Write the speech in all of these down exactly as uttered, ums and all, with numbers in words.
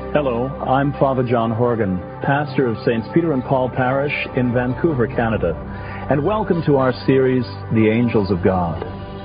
Hello, I'm Father John Horgan, pastor of Saints Peter and Paul Parish in Vancouver, Canada, and welcome to our series, The Angels of God.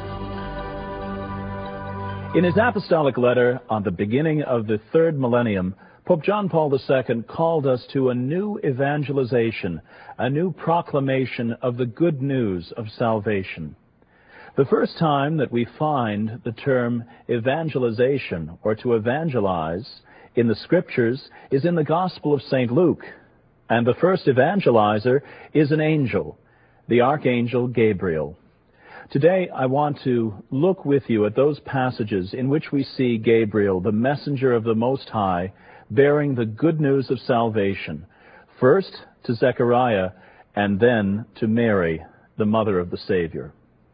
In his apostolic letter on the beginning of the third millennium, Pope John Paul the Second called us to a new evangelization, a new proclamation of the good news of salvation. The first time that we find the term evangelization, or to evangelize, in the Scriptures is in the Gospel of Saint Luke. And the first evangelizer is an angel, the Archangel Gabriel. Today I want to look with you at those passages in which we see Gabriel, the messenger of the Most High, bearing the good news of salvation, first to Zechariah and then to Mary, the mother of the Savior.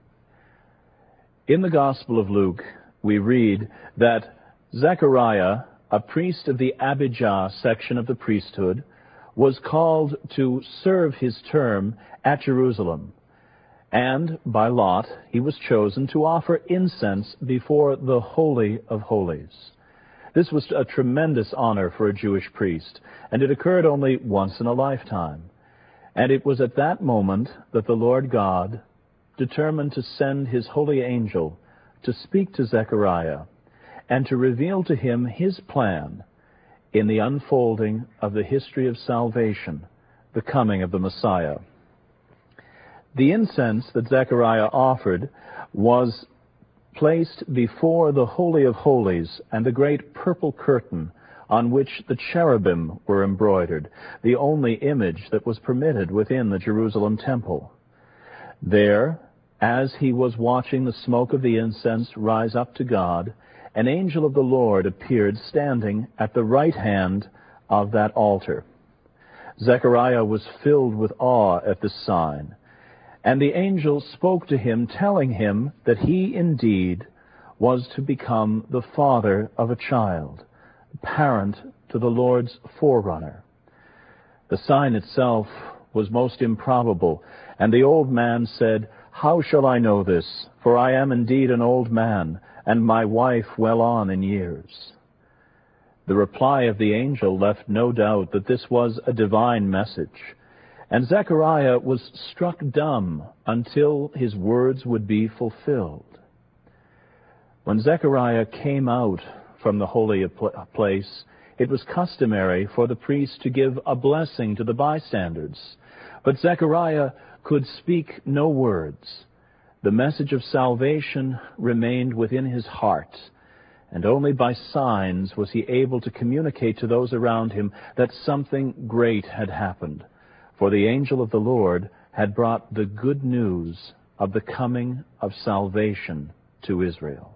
In the Gospel of Luke, we read that Zechariah, a priest of the Abijah section of the priesthood, was called to serve his term at Jerusalem. And, by lot, he was chosen to offer incense before the Holy of Holies. This was a tremendous honor for a Jewish priest, and it occurred only once in a lifetime. And it was at that moment that the Lord God determined to send his holy angel to speak to Zechariah and to reveal to him his plan in the unfolding of the history of salvation, the coming of the Messiah. The incense that Zechariah offered was placed before the Holy of Holies and the great purple curtain on which the cherubim were embroidered, the only image that was permitted within the Jerusalem temple. There, as he was watching the smoke of the incense rise up to God, an angel of the Lord appeared standing at the right hand of that altar. Zechariah was filled with awe at this sign, and the angel spoke to him, telling him that he indeed was to become the father of a child, parent to the Lord's forerunner. The sign itself was most improbable, and the old man said, "How shall I know this? For I am indeed an old man, and my wife well on in years." The reply of the angel left no doubt that this was a divine message, and Zechariah was struck dumb until his words would be fulfilled. When Zechariah came out from the holy place, it was customary for the priest to give a blessing to the bystanders, but Zechariah could speak no words. The message of salvation remained within his heart, and only by signs was he able to communicate to those around him that something great had happened, for the angel of the Lord had brought the good news of the coming of salvation to Israel.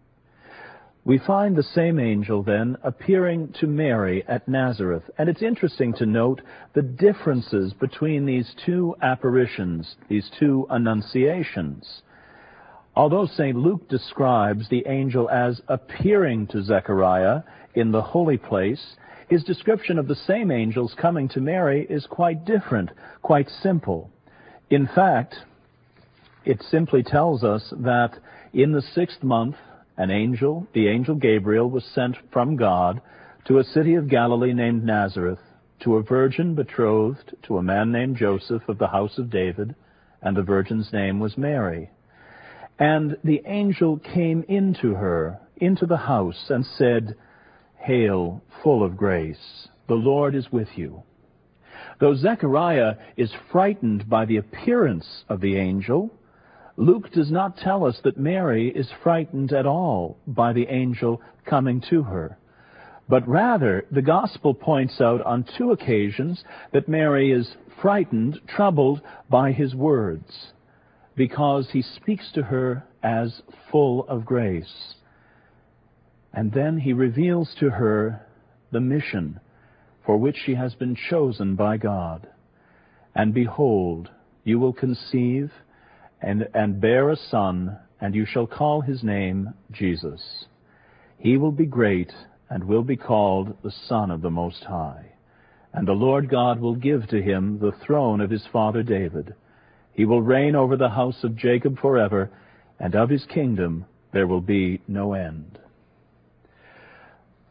We find the same angel then appearing to Mary at Nazareth, and it's interesting to note the differences between these two apparitions, these two annunciations. Although Saint Luke describes the angel as appearing to Zechariah in the holy place, his description of the same angels coming to Mary is quite different, quite simple. In fact, it simply tells us that in the sixth month, an angel, the angel Gabriel, was sent from God to a city of Galilee named Nazareth, to a virgin betrothed to a man named Joseph of the house of David, and the virgin's name was Mary. And the angel came into her, into the house, and said, "Hail, full of grace, the Lord is with you." Though Zechariah is frightened by the appearance of the angel, Luke does not tell us that Mary is frightened at all by the angel coming to her. But rather, the Gospel points out on two occasions that Mary is frightened, troubled by his words, because he speaks to her as full of grace. And then he reveals to her the mission for which she has been chosen by God. "And behold, you will conceive and, and bear a son, and you shall call his name Jesus. He will be great and will be called the Son of the Most High. And the Lord God will give to him the throne of his father David. He will reign over the house of Jacob forever, and of his kingdom there will be no end."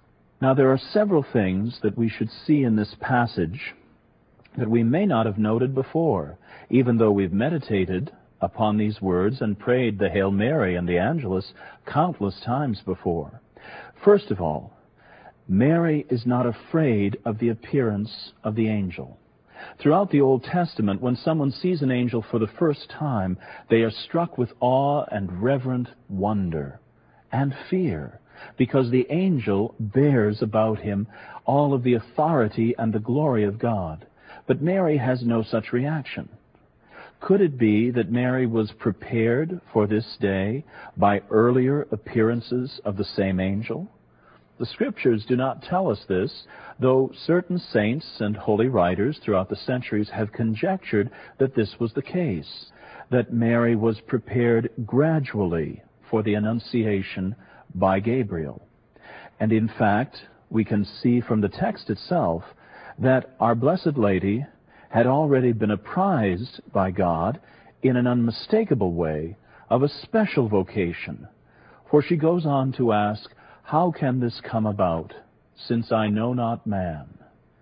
Now, there are several things that we should see in this passage that we may not have noted before, even though we've meditated upon these words and prayed the Hail Mary and the Angelus countless times before. First of all, Mary is not afraid of the appearance of the angel. Throughout the Old Testament, when someone sees an angel for the first time, they are struck with awe and reverent wonder and fear, because the angel bears about him all of the authority and the glory of God. But Mary has no such reaction. Could it be that Mary was prepared for this day by earlier appearances of the same angel? The Scriptures do not tell us this, though certain saints and holy writers throughout the centuries have conjectured that this was the case, that Mary was prepared gradually for the Annunciation by Gabriel. And in fact, we can see from the text itself that our Blessed Lady had already been apprised by God in an unmistakable way of a special vocation. For she goes on to ask, "How can this come about, since I know not man?"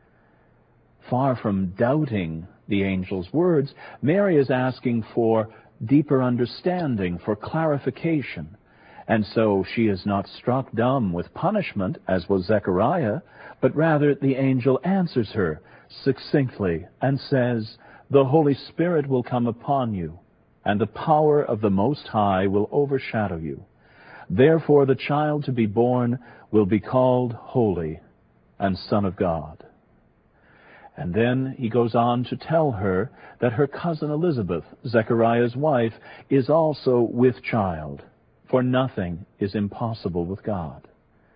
Far from doubting the angel's words, Mary is asking for deeper understanding, for clarification. And so she is not struck dumb with punishment, as was Zechariah, but rather the angel answers her succinctly and says, "The Holy Spirit will come upon you, and the power of the Most High will overshadow you. Therefore the child to be born will be called Holy and Son of God." And then he goes on to tell her that her cousin Elizabeth, Zechariah's wife, is also with child, for nothing is impossible with God.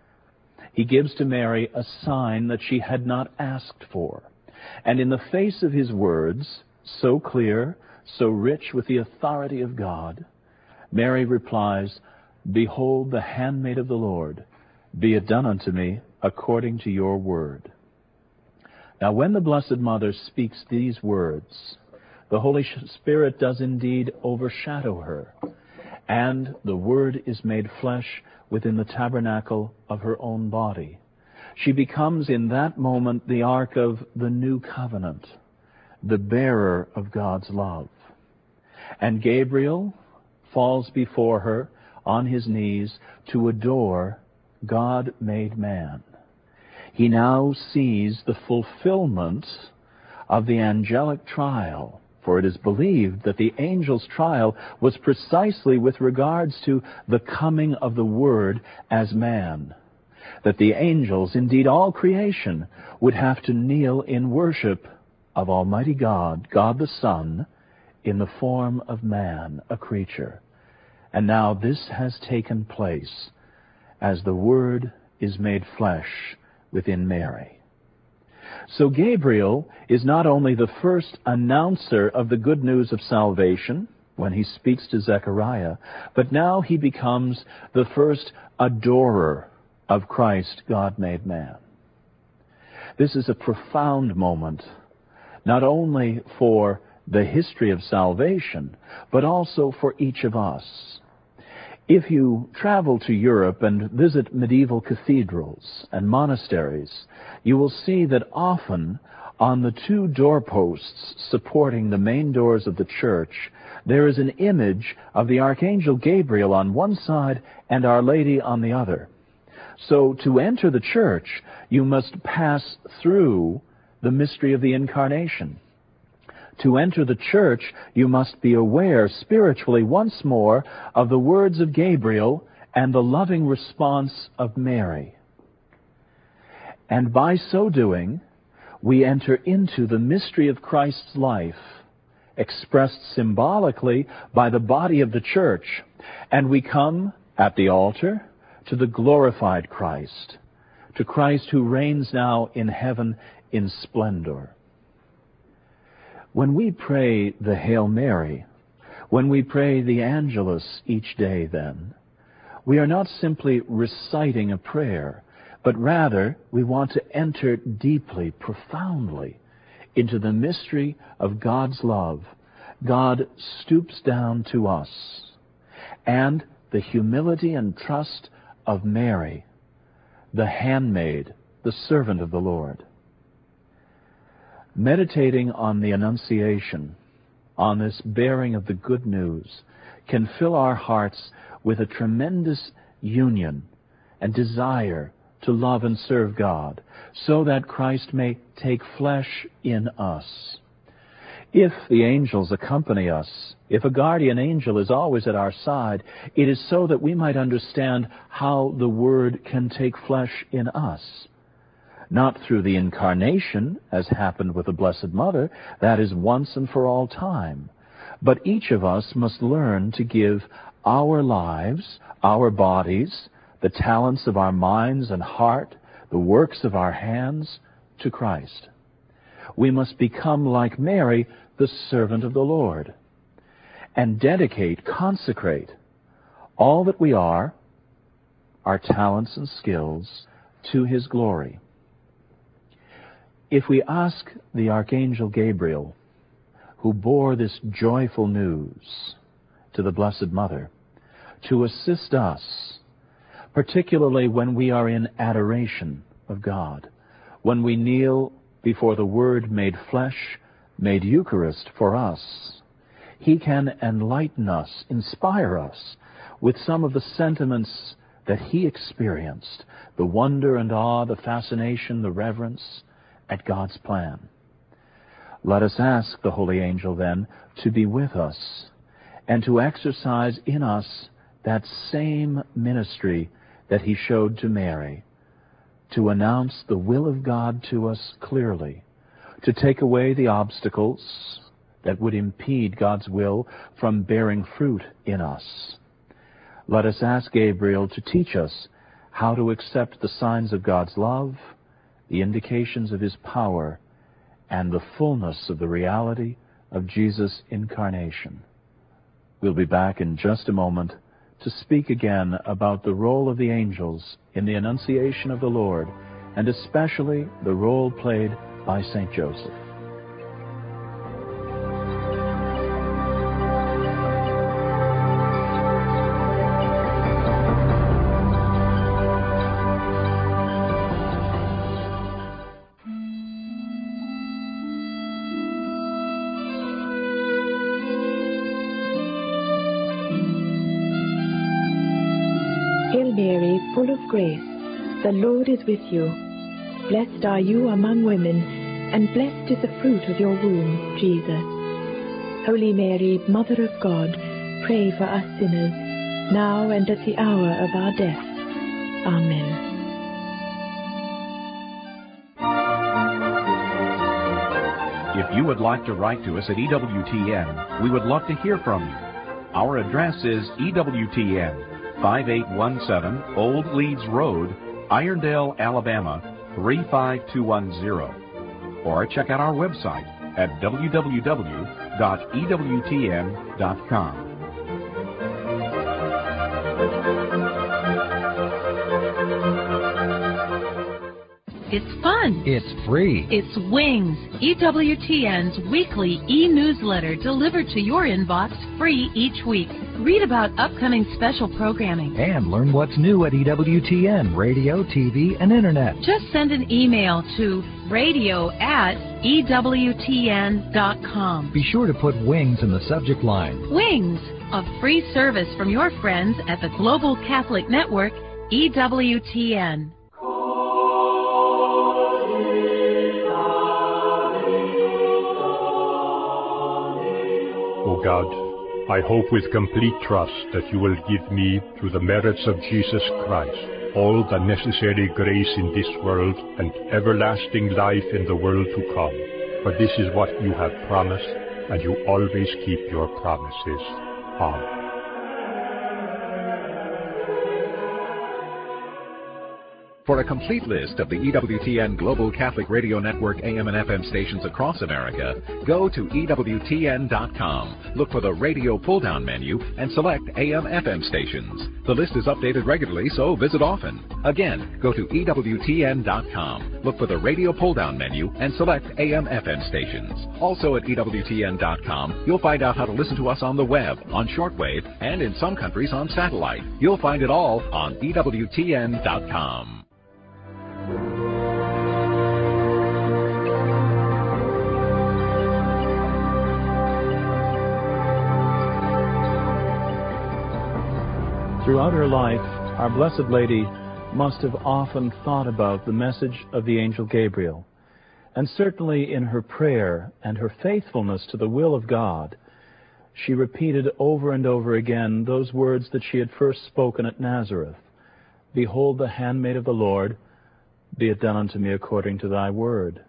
He gives to Mary a sign that she had not asked for. And in the face of his words, so clear, so rich with the authority of God, Mary replies, "Behold the handmaid of the Lord, be it done unto me according to your word." Now, when the Blessed Mother speaks these words, the Holy Spirit does indeed overshadow her, and the Word is made flesh within the tabernacle of her own body. She becomes in that moment the ark of the new covenant, the bearer of God's love. And Gabriel falls before her on his knees to adore God made man. He now sees the fulfillment of the angelic trial, for it is believed that the angel's trial was precisely with regards to the coming of the Word as man, that the angels, indeed all creation, would have to kneel in worship of Almighty God, God the Son, in the form of man, a creature. And now this has taken place as the Word is made flesh within Mary. So Gabriel is not only the first announcer of the good news of salvation when he speaks to Zechariah, but now he becomes the first adorer of Christ, God made man. This is a profound moment, not only for the history of salvation, but also for each of us. If you travel to Europe and visit medieval cathedrals and monasteries, you will see that often on the two doorposts supporting the main doors of the church, there is an image of the Archangel Gabriel on one side and Our Lady on the other. So to enter the church, you must pass through the mystery of the Incarnation. To enter the church, you must be aware spiritually once more of the words of Gabriel and the loving response of Mary. And by so doing, we enter into the mystery of Christ's life, expressed symbolically by the body of the church, and we come at the altar to the glorified Christ, to Christ who reigns now in heaven in splendor. When we pray the Hail Mary, when we pray the Angelus each day then, we are not simply reciting a prayer, but rather we want to enter deeply, profoundly into the mystery of God's love. God stoops down to us, and the humility and trust of Mary, the handmaid, the servant of the Lord. Meditating on the Annunciation, on this bearing of the good news, can fill our hearts with a tremendous union and desire to love and serve God, so that Christ may take flesh in us. If the angels accompany us, if a guardian angel is always at our side, it is so that we might understand how the Word can take flesh in us. Not through the incarnation, as happened with the Blessed Mother, that is once and for all time. But each of us must learn to give our lives, our bodies, the talents of our minds and heart, the works of our hands, to Christ. We must become, like Mary, the servant of the Lord, and dedicate, consecrate all that we are, our talents and skills, to His glory. If we ask the Archangel Gabriel, who bore this joyful news to the Blessed Mother, to assist us, particularly when we are in adoration of God, when we kneel before the Word made flesh, made Eucharist for us, He can enlighten us, inspire us with some of the sentiments that He experienced, the wonder and awe, the fascination, the reverence at God's plan. Let us ask the holy angel, then, to be with us and to exercise in us that same ministry that he showed to Mary, to announce the will of God to us clearly, to take away the obstacles that would impede God's will from bearing fruit in us. Let us ask Gabriel to teach us how to accept the signs of God's love, the indications of His power, and the fullness of the reality of Jesus' incarnation. We'll be back in just a moment to speak again about the role of the angels in the Annunciation of the Lord, and especially the role played by Saint Joseph. Hail Mary, full of grace, the Lord is with you. Blessed are you among women, and blessed is the fruit of your womb, Jesus. Holy Mary, Mother of God, pray for us sinners, now and at the hour of our death. Amen. If you would like to write to us at E W T N, we would love to hear from you. Our address is E W T N, five eight one seven Old Leeds Road, Irondale, Alabama, three five two one zero. Or check out our website at w w w dot e w t n dot com. It's fun. It's free. It's Wings, E W T N's weekly e-newsletter delivered to your inbox free each week. Read about upcoming special programming. And learn what's new at E W T N, radio, T V, and Internet. Just send an email to radio at e w t n dot com. Be sure to put Wings in the subject line. Wings, a free service from your friends at the Global Catholic Network, E W T N. O God, I hope with complete trust that you will give me, through the merits of Jesus Christ, all the necessary grace in this world and everlasting life in the world to come. For this is what you have promised, and you always keep your promises. Amen. For a complete list of the E W T N Global Catholic Radio Network A M and F M stations across America, go to E W T N dot com. Look for the radio pull-down menu and select A M F M stations. The list is updated regularly, so visit often. Again, go to E W T N dot com. Look for the radio pull-down menu and select A M F M stations. Also at E W T N dot com, you'll find out how to listen to us on the web, on shortwave, and in some countries on satellite. You'll find it all on E W T N dot com. Throughout her life, our Blessed Lady must have often thought about the message of the angel Gabriel. And certainly in her prayer and her faithfulness to the will of God, she repeated over and over again those words that she had first spoken at Nazareth. Behold the handmaid of the Lord, be it done unto me according to thy word.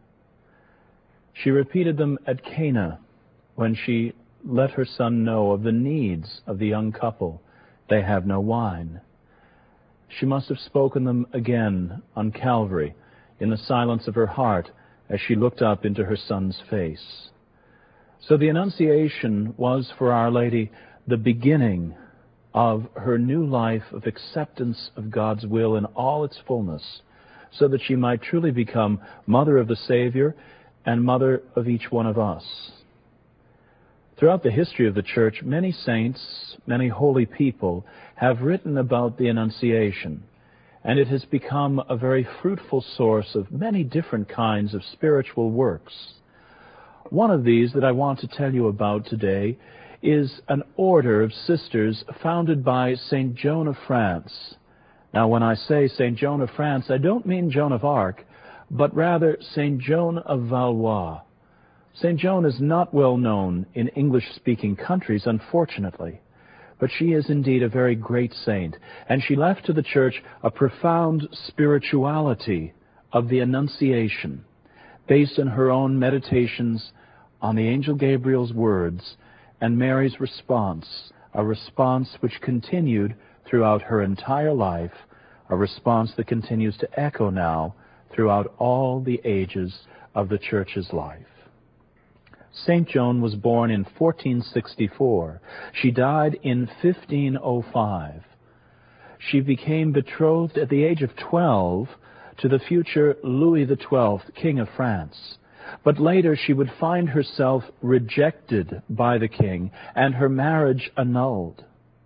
She repeated them at Cana when she let her son know of the needs of the young couple. They have no wine. She must have spoken them again on Calvary in the silence of her heart as she looked up into her son's face. So the Annunciation was for Our Lady the beginning of her new life of acceptance of God's will in all its fullness, so that she might truly become Mother of the Savior and Mother of each one of us. Throughout the history of the Church, many saints, many holy people have written about the Annunciation, and it has become a very fruitful source of many different kinds of spiritual works. One of these that I want to tell you about today is an order of sisters founded by Saint Joan of France. Now, when I say Saint Joan of France, I don't mean Joan of Arc, but rather Saint Joan of Valois. Saint Joan is not well known in English-speaking countries, unfortunately, but she is indeed a very great saint, and she left to the Church a profound spirituality of the Annunciation, based on her own meditations on the angel Gabriel's words and Mary's response, a response which continued throughout her entire life, a response that continues to echo now throughout all the ages of the Church's life. Saint Joan was born in fourteen sixty-four. She died in fifteen oh five. She became betrothed at the age of twelve to the future Louis the twelfth, King of France. But later she would find herself rejected by the king and her marriage annulled.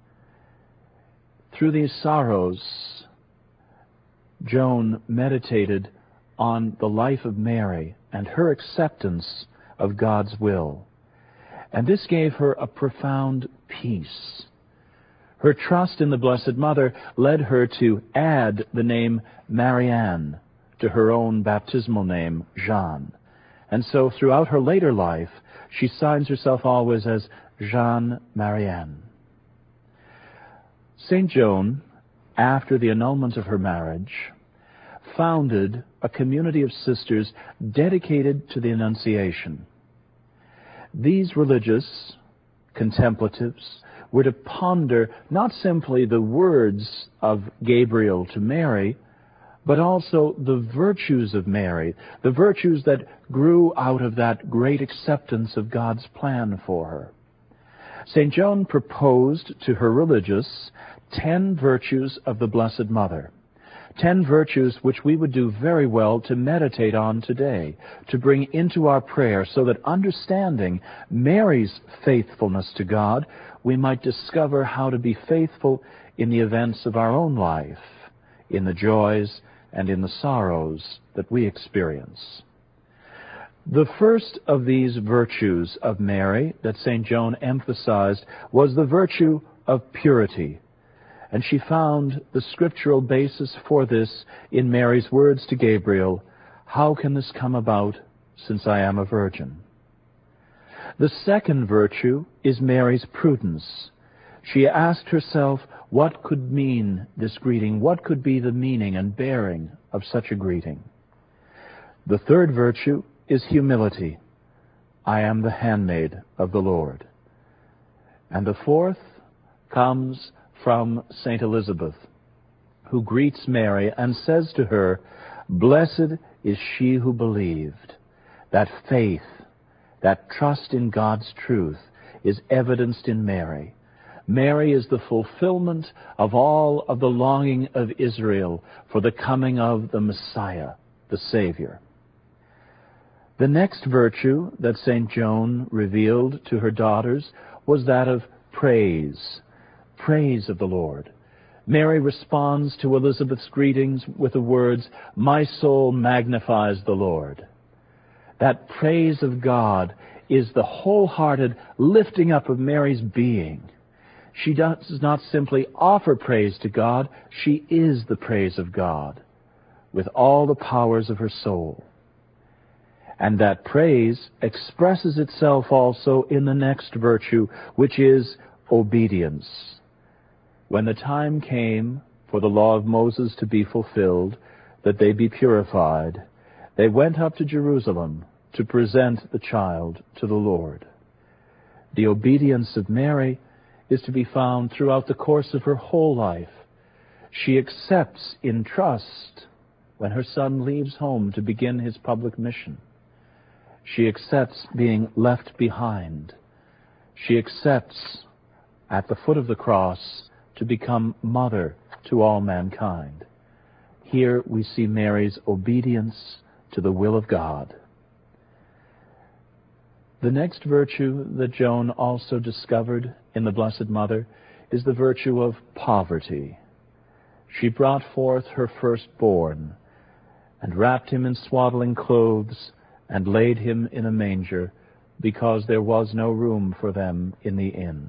Through these sorrows, Joan meditated on the life of Mary and her acceptance of God's will. And this gave her a profound peace. Her trust in the Blessed Mother led her to add the name Marianne to her own baptismal name, Jeanne. And so throughout her later life, she signs herself always as Jeanne Marianne. Saint Joan, after the annulment of her marriage, founded a community of sisters dedicated to the Annunciation. These religious contemplatives were to ponder not simply the words of Gabriel to Mary, but also the virtues of Mary, the virtues that grew out of that great acceptance of God's plan for her. Saint Joan proposed to her religious ten virtues of the Blessed Mother, ten virtues which we would do very well to meditate on today, to bring into our prayer, so that understanding Mary's faithfulness to God, we might discover how to be faithful in the events of our own life, in the joys and in the sorrows that we experience. The first of these virtues of Mary that Saint Joan emphasized was the virtue of purity. And she found the scriptural basis for this in Mary's words to Gabriel, "How can this come about, since I am a virgin?" The second virtue is Mary's prudence. She asked herself what could mean this greeting, what could be the meaning and bearing of such a greeting. The third virtue is humility. I am the handmaid of the Lord. And the fourth comes from Saint Elizabeth, who greets Mary and says to her, "Blessed is she who believed." That faith, that trust in God's truth is evidenced in Mary. Mary is the fulfillment of all of the longing of Israel for the coming of the Messiah, the Savior. The next virtue that Saint Joan revealed to her daughters was that of praise, praise of the Lord. Mary responds to Elizabeth's greetings with the words, "My soul magnifies the Lord." That praise of God is the wholehearted lifting up of Mary's being. She does not simply offer praise to God, she is the praise of God with all the powers of her soul. And that praise expresses itself also in the next virtue, which is obedience. When the time came for the law of Moses to be fulfilled, that they be purified, they went up to Jerusalem to present the child to the Lord. The obedience of Mary is to be found throughout the course of her whole life. She accepts in trust when her son leaves home to begin his public mission. She accepts being left behind. She accepts at the foot of the cross to become mother to all mankind. Here we see Mary's obedience to the will of God. The next virtue that Joan also discovered in the Blessed Mother is the virtue of poverty. She brought forth her firstborn and wrapped him in swaddling clothes and laid him in a manger, because there was no room for them in the inn.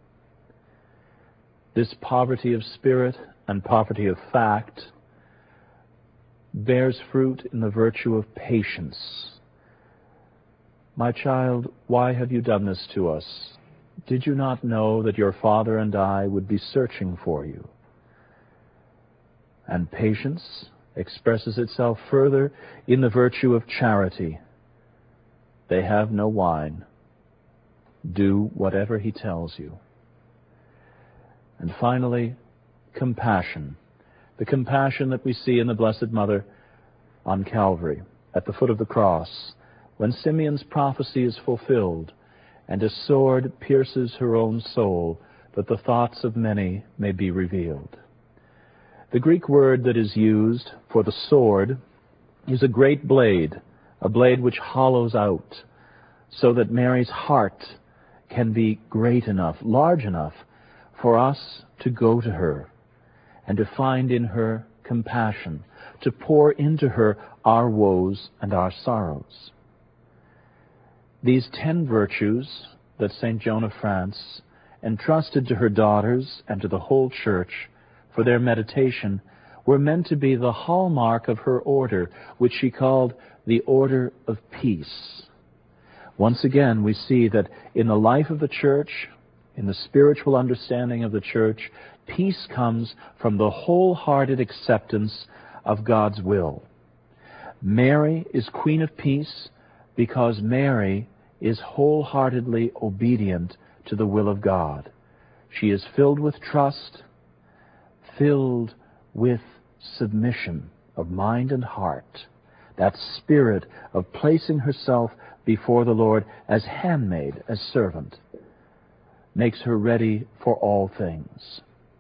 This poverty of spirit and poverty of fact bears fruit in the virtue of patience. My child, why have you done this to us? Did you not know that your father and I would be searching for you? And patience expresses itself further in the virtue of charity. They have no wine. Do whatever he tells you. And finally, compassion. The compassion that we see in the Blessed Mother on Calvary, at the foot of the cross, when Simeon's prophecy is fulfilled, and a sword pierces her own soul, that the thoughts of many may be revealed. The Greek word that is used for the sword is a great blade, a blade which hollows out, so that Mary's heart can be great enough, large enough, for us to go to her and to find in her compassion, to pour into her our woes and our sorrows. These ten virtues that Saint Joan of France entrusted to her daughters and to the whole Church for their meditation were meant to be the hallmark of her order, which she called the Order of Peace. Once again, we see that in the life of the Church, in the spiritual understanding of the Church, peace comes from the wholehearted acceptance of God's will. Mary is Queen of Peace because Mary is wholeheartedly obedient to the will of God. She is filled with trust, filled with submission of mind and heart. That spirit of placing herself before the Lord as handmaid, as servant, makes her ready for all things.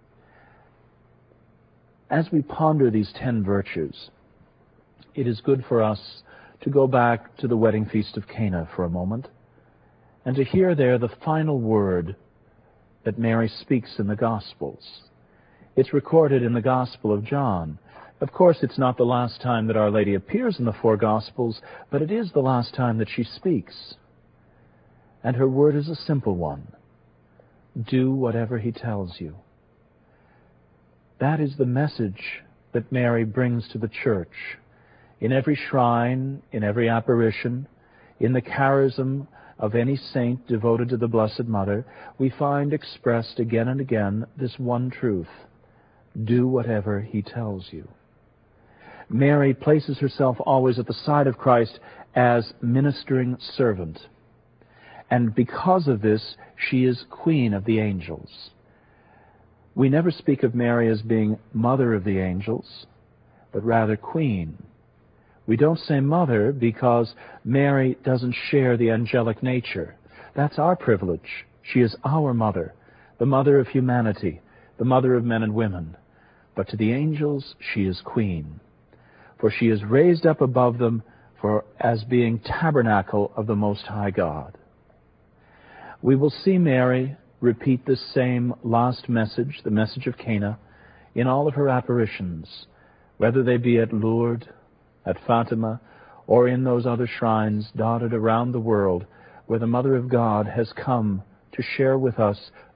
As we ponder these ten virtues, it is good for us to go back to the wedding feast of Cana for a moment and to hear there the final word that Mary speaks in the Gospels. It's recorded in the Gospel of John. Of course, it's not the last time that Our Lady appears in the four Gospels, but it is the last time that she speaks. And her word is a simple one. Do whatever he tells you. That is the message that Mary brings to the Church. In every shrine, in every apparition, in the charism of any saint devoted to the Blessed Mother, we find expressed again and again this one truth. Do whatever he tells you. Mary places herself always at the side of Christ as ministering servant. And because of this, she is Queen of the angels. We never speak of Mary as being Mother of the angels, but rather Queen. We don't say Mother because Mary doesn't share the angelic nature. That's our privilege. She is our Mother, the Mother of humanity, the Mother of men and women. But to the angels, she is Queen. For she is raised up above them for as being tabernacle of the Most High God. We will see Mary repeat this same last message, the message of Cana, in all of her apparitions, whether they be at Lourdes, at Fatima, or in those other shrines dotted around the world where the Mother of God has come to share with us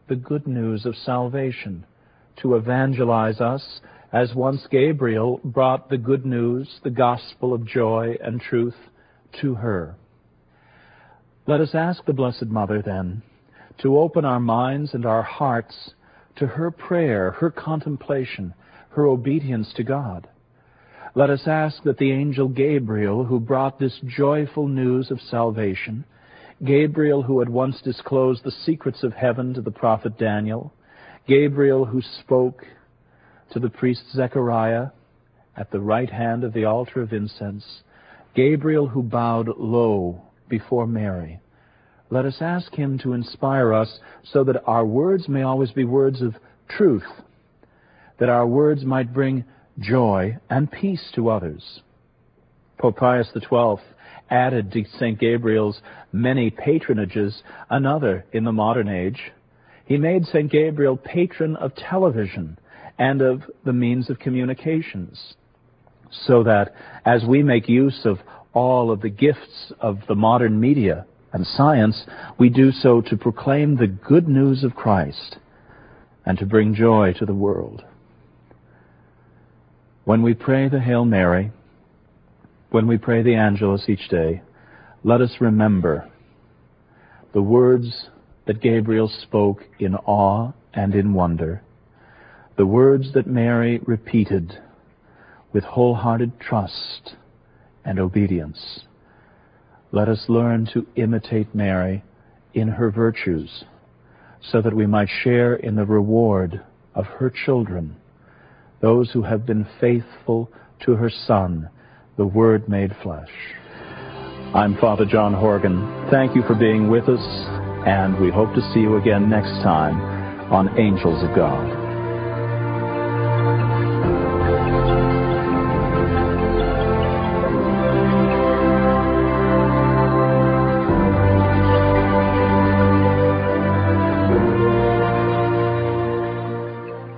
the good news of salvation, to evangelize us as once Gabriel brought the good news, the gospel of joy and truth, to her. Let us ask the Blessed Mother, then, to open our minds and our hearts to her prayer, her contemplation, her obedience to God. Let us ask that the angel Gabriel, who brought this joyful news of salvation, Gabriel who had once disclosed the secrets of heaven to the prophet Daniel, Gabriel who spoke to the priest Zechariah at the right hand of the altar of incense, Gabriel who bowed low before Mary, let us ask him to inspire us so that our words may always be words of truth, that our words might bring joy and peace to others. Pope Pius the Twelfth added to Saint Gabriel's many patronages another in the modern age. He made Saint Gabriel patron of television and of the means of communications, so that as we make use of all of the gifts of the modern media and science, we do so to proclaim the good news of Christ and to bring joy to the world. When we pray the Hail Mary, when we pray the Angelus each day, let us remember the words that Gabriel spoke in awe and in wonder, the words that Mary repeated with wholehearted trust and obedience. Let us learn to imitate Mary in her virtues, so that we might share in the reward of her children, those who have been faithful to her Son, the Word made flesh. I'm Father John Horgan. Thank you for being with us, and we hope to see you again next time on Angels of God.